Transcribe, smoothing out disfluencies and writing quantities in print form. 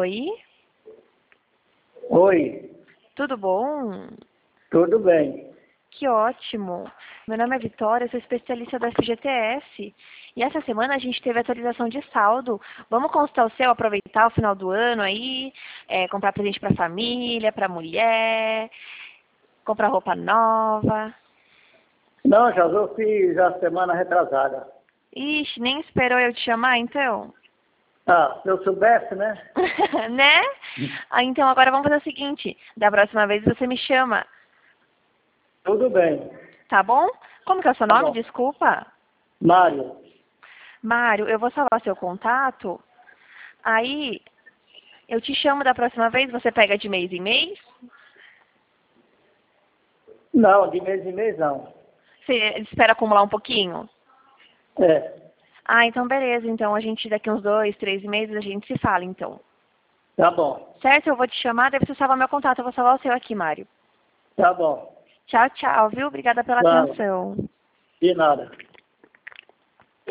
Oi, Oi, tudo bom? tudo bem? Que ótimo! Meu nome é Vitória, sou especialista do FGTS. E essa semana a gente teve atualização de saldo. Vamos consultar o seu, aproveitar o final do ano aí, comprar presente para a família, para a mulher, comprar roupa nova. Não, já eu fiz a semana retrasada. Ixi, nem esperou eu te chamar, então? Ah, se eu soubesse, né? Né? Ah, então agora vamos fazer o seguinte, da próxima vez você me chama, Tudo bem. tá bom? Como que é o seu Tá nome? bom. Desculpa. Mário, Mário, eu vou salvar seu contato. Aí eu te chamo da próxima vez, você pega de mês em mês? não, de mês em mês não. Você espera acumular um pouquinho? É, Ah, então beleza. Então a gente daqui uns 2, 3 meses a gente se fala então. tá bom, Certo? Eu vou te chamar, daí você salvar meu contato. Eu vou salvar o seu aqui, Mário. tá bom. Tchau, tchau, viu? Obrigada pela Claro, atenção. de nada.